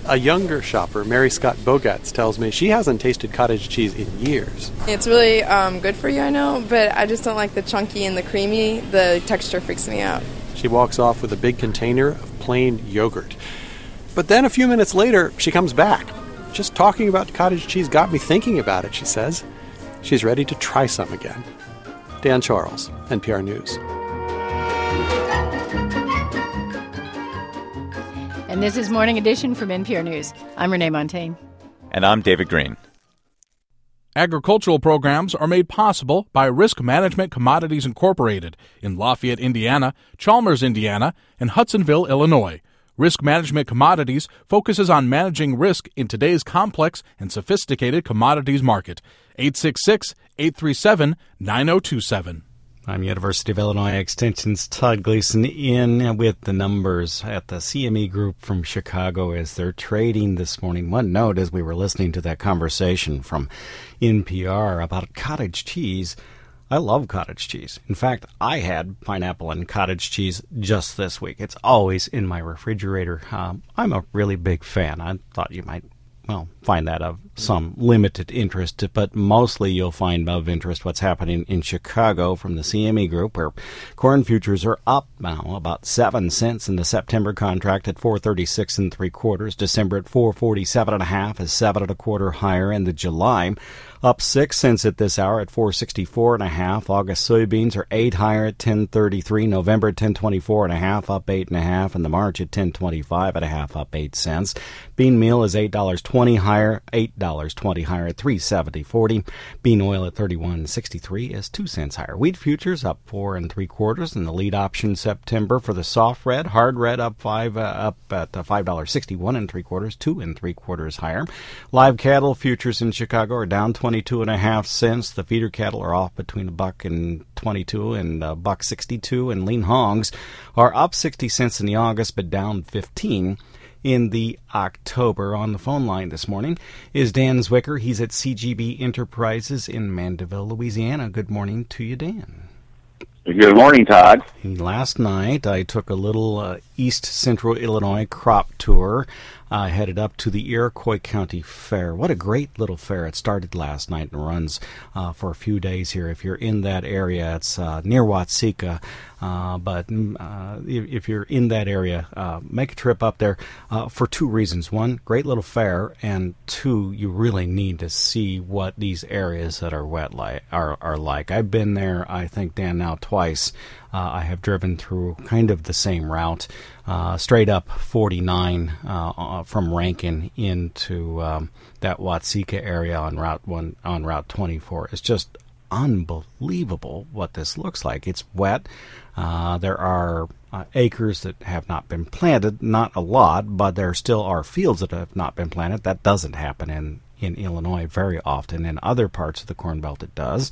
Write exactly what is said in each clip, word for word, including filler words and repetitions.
A younger shopper, Mary Scott Bogatz, tells me she hasn't tasted cottage cheese in years. It's really um, good for you, I know, but I just don't like the chunky and the creamy. The texture freaks me out. She walks off with a big container of plain yogurt. But then a few minutes later, she comes back. Just talking about cottage cheese got me thinking about it, she says. She's ready to try some again. Dan Charles, N P R News. And this is Morning Edition from N P R News. I'm Renee Montaigne. And I'm David Green. Agricultural programs are made possible by Risk Management Commodities Incorporated in Lafayette, Indiana, Chalmers, Indiana, and Hudsonville, Illinois. Risk Management Commodities focuses on managing risk in today's complex and sophisticated commodities market. eight six six, eight three seven, nine zero two seven. I'm University of Illinois Extension's Todd Gleason in with the numbers at the C M E Group from Chicago as they're trading this morning. One note as we were listening to that conversation from N P R about cottage cheese. I love cottage cheese. In fact, I had pineapple and cottage cheese just this week. It's always in my refrigerator. Um, I'm a really big fan. I thought you might, well, find that of some limited interest, but mostly you'll find of interest what's happening in Chicago from the C M E Group, where corn futures are up now about seven cents in the September contract at four thirty-six and three quarters. December at four forty-seven and a half is seven and a quarter higher, and the July up six cents at this hour at four sixty-four and a half. August soybeans are eight higher at ten thirty-three. November at ten twenty-four and a half, up eight and a half, and the March at ten twenty-five and a half, up eight cents. Bean meal is eight dollars twenty higher, eight dollars twenty higher at three seventy forty. Bean oil at thirty-one sixty-three is two cents higher. Wheat futures up four and three quarters, and the lead option September for the soft red, hard red up five, uh, up at uh, five dollars sixty-one and three quarters, two and three quarters higher. Live cattle futures in Chicago are down twenty-two and a half cents. The feeder cattle are off between a buck and twenty-two and a buck sixty-two, and lean hogs are up sixty cents in the August, but down fifteen in the October. On the phone line this morning is Dan Zwicker. He's at C G B Enterprises in Mandeville, Louisiana. Good morning to you, Dan. Good morning, Todd. Last night I took a little uh, East Central Illinois crop tour. I uh, headed up to the Iroquois County Fair. What a great little fair. It started last night and runs uh, for a few days here. If you're in that area, it's uh, near Watseka. Uh, but uh, if, if you're in that area, uh, make a trip up there uh, for two reasons. One, great little fair, and two, you really need to see what these areas that are wet li- are, are like. I've been there, I think, Dan, now twice. Uh, I have driven through kind of the same route, uh, straight up forty-nine uh, from Rankin into um, that Watseka area on Route one on Route twenty-four. It's just unbelievable what this looks like. It's wet. Uh, there are uh, acres that have not been planted, not a lot, but there still are fields that have not been planted. That doesn't happen in, in Illinois very often. In other parts of the Corn Belt it does.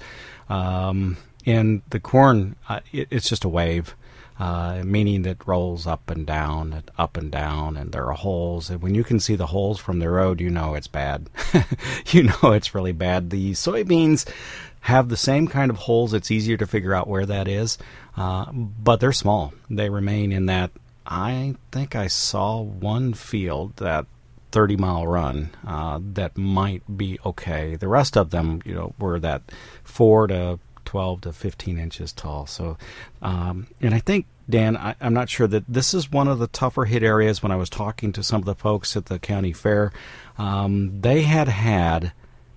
Um, and the corn, uh, it, it's just a wave, uh, meaning that rolls up and down and up and down, and there are holes. And when you can see the holes from the road, you know it's bad. You know it's really bad. The soybeans have the same kind of holes. It's easier to figure out where that is, uh, but they're small. They remain in that. I think I saw one field, that thirty-mile run, uh, that might be okay. The rest of them, you know, were that four to twelve to fifteen inches tall. So, um, and I think, Dan, I, I'm not sure that this is one of the tougher hit areas. When I was talking to some of the folks at the county fair, um, they had had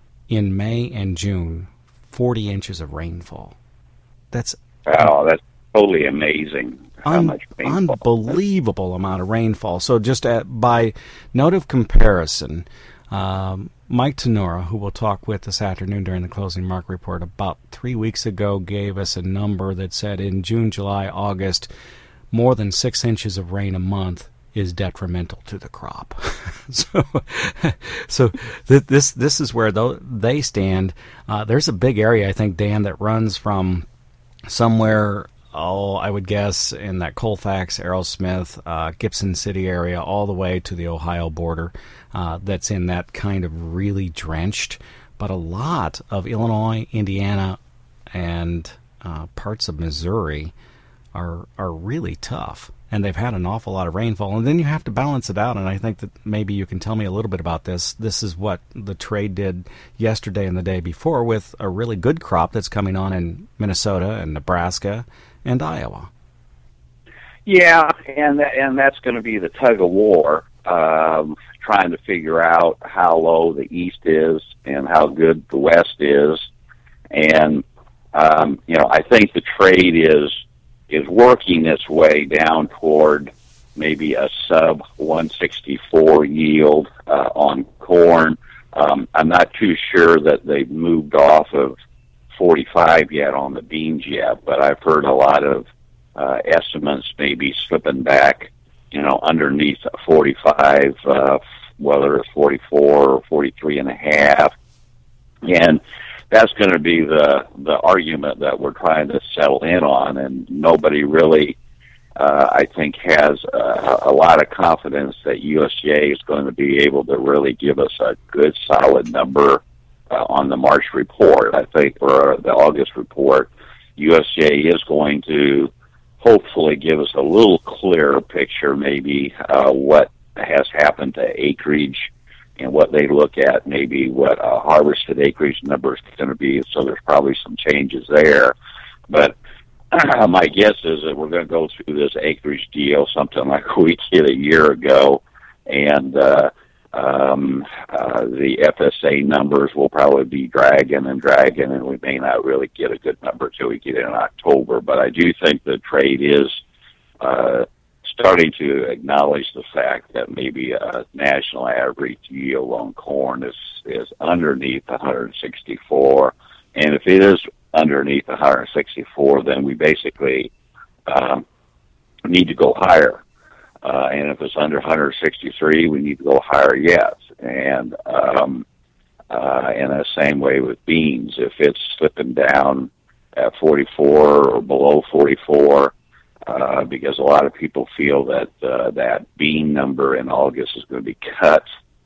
in May and June forty inches of rainfall. That's wow, that's totally amazing. How un- much rainfall. Unbelievable amount of rainfall. So just at, by note of comparison, um, Mike Tenora, who we'll talk with this afternoon during the closing market report, about three weeks ago gave us a number that said in June, July, August, more than six inches of rain a month is detrimental to the crop. so so th- this this is where th- they stand. Uh, there's a big area, I think, Dan, that runs from somewhere, oh, I would guess, in that Colfax, Arrowsmith, uh, Gibson City area, all the way to the Ohio border, uh, that's in that kind of really drenched. But a lot of Illinois, Indiana, and uh, parts of Missouri are are really tough. and they've had an awful lot of rainfall, and then you have to balance it out. And I think that maybe you can tell me a little bit about this. This is what the trade did yesterday and the day before with a really good crop that's coming on in Minnesota and Nebraska and Iowa. Yeah, and that, and that's going to be the tug of war, um, trying to figure out how low the East is and how good the West is. And, um, you know, I think the trade is is working its way down toward maybe a sub one sixty-four yield uh, on corn. Um, I'm not too sure that they've moved off of forty-five yet on the beans yet, but I've heard a lot of uh, estimates maybe slipping back, you know, underneath forty-five, uh, whether it's forty-four or forty-three and a half. And that's going to be the the argument that we're trying to settle in on, and nobody really, uh, I think, has a, a lot of confidence that U S D A is going to be able to really give us a good, solid number uh, on the March report. I think for the August report, U S D A is going to hopefully give us a little clearer picture, maybe uh, what has happened to acreage and what they look at, maybe what a harvested acreage number is going to be. So there's probably some changes there. But uh, my guess is that we're going to go through this acreage deal, something like we did a year ago, and uh, um, uh, the F S A numbers will probably be dragging and dragging, and we may not really get a good number until we get in October. But I do think the trade is uh, starting to acknowledge the fact that maybe a national average yield on corn is, is underneath one sixty-four. And if it is underneath one sixty-four, then we basically um, need to go higher. Uh, and if it's under one sixty-three, we need to go higher yet. And um, uh, in the same way with beans, if it's slipping down at forty-four or below forty-four, Uh, because a lot of people feel that uh, that bean number in August is going to be cut.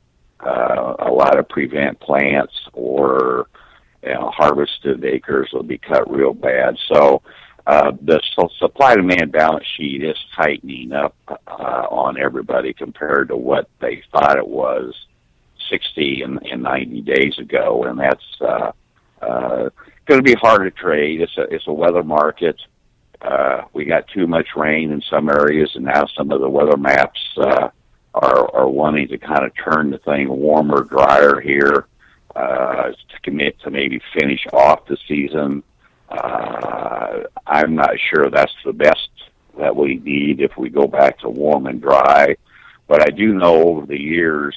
Uh, a lot of prevent plants or you know, harvested acres will be cut real bad. So uh, the so supply-demand balance sheet is tightening up uh, on everybody compared to what they thought it was sixty and, and ninety days ago, and that's uh, uh, going to be hard to trade. It's a, it's a weather market. Uh, we got too much rain in some areas, and now some of the weather maps uh, are, are wanting to kind of turn the thing warmer, drier here uh, to commit to maybe finish off the season. Uh, I'm not sure that's the best that we need if we go back to warm and dry, but I do know over the years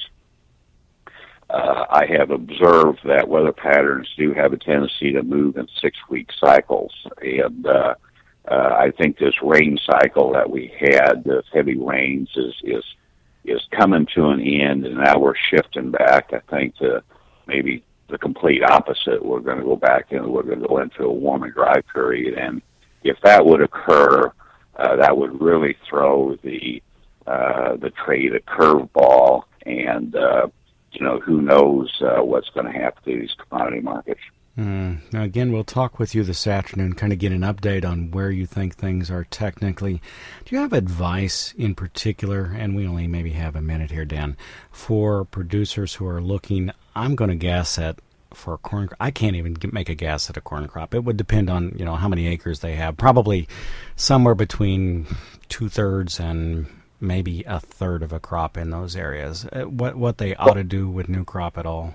uh, I have observed that weather patterns do have a tendency to move in six-week cycles, and uh, Uh, I think this rain cycle that we had, the heavy rains, is is is coming to an end, and now we're shifting back, I think, to maybe the complete opposite. We're going to go back and we're going to go into a warm and dry period, and if that would occur, uh, that would really throw the uh, the trade a curveball, and uh, you know, who knows uh, what's going to happen to these commodity markets. Mm. Now, again, we'll talk with you this afternoon, kind of get an update on where you think things are technically. Do you have advice in particular, and we only maybe have a minute here, Dan, for producers who are looking, I'm going to guess at, for a corn crop, I can't even get, make a guess at a corn crop. It would depend on, you know, how many acres they have. Probably somewhere between two-thirds and maybe a third of a crop in those areas. What, what they ought to do with new crop at all?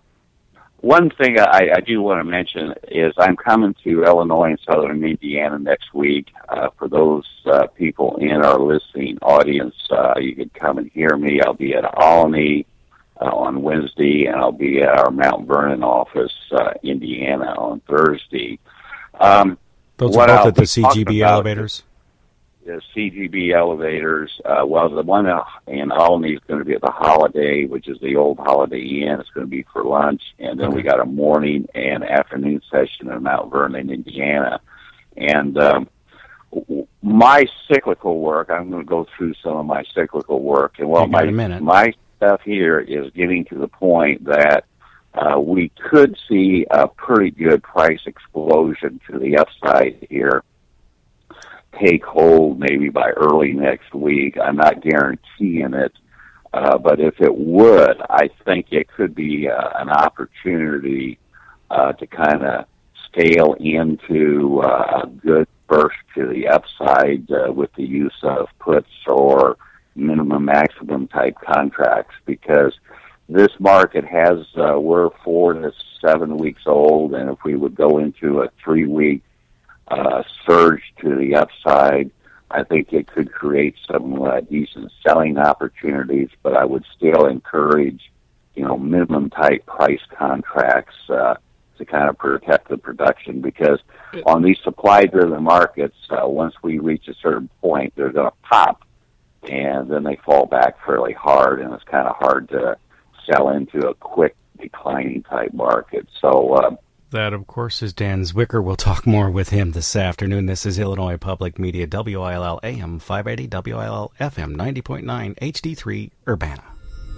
One thing I, I do want to mention is I'm coming to Illinois and Southern Indiana next week. Uh, for those uh, people in our listening audience, uh, you can come and hear me. I'll be at Alny uh, on Wednesday, and I'll be at our Mount Vernon office, uh, Indiana, on Thursday. Um, those are both at the C G B elevators? The C G B elevators. Uh, well, the one in Alny is going to be at the Holiday, which is the old Holiday Inn. It's going to be for lunch, and then okay. we got a morning and afternoon session in Mount Vernon, Indiana. And um, my cyclical work, I'm going to go through some of my cyclical work, and well, my my stuff here is getting to the point that uh, we could see a pretty good price explosion to the upside here take hold maybe by early next week. I'm not guaranteeing it, uh, but if it would, I think it could be uh, an opportunity uh, to kind of scale into uh, a good burst to the upside uh, with the use of puts or minimum maximum type contracts, because this market has, uh, we're four to seven weeks old, and if we would go into a three week uh, surge to the upside, I think it could create some uh, decent selling opportunities, but I would still encourage, you know, minimum type price contracts uh, to kind of protect the production, because on these supply driven markets, uh, once we reach a certain point, they're going to pop, and then they fall back fairly hard, and it's kind of hard to sell into a quick declining type market. So uh, that, of course, is Dan Zwicker. We'll talk more with him this afternoon. This is Illinois Public Media, W I L L A M five eighty, W I L L F M ninety point nine, H D three, Urbana.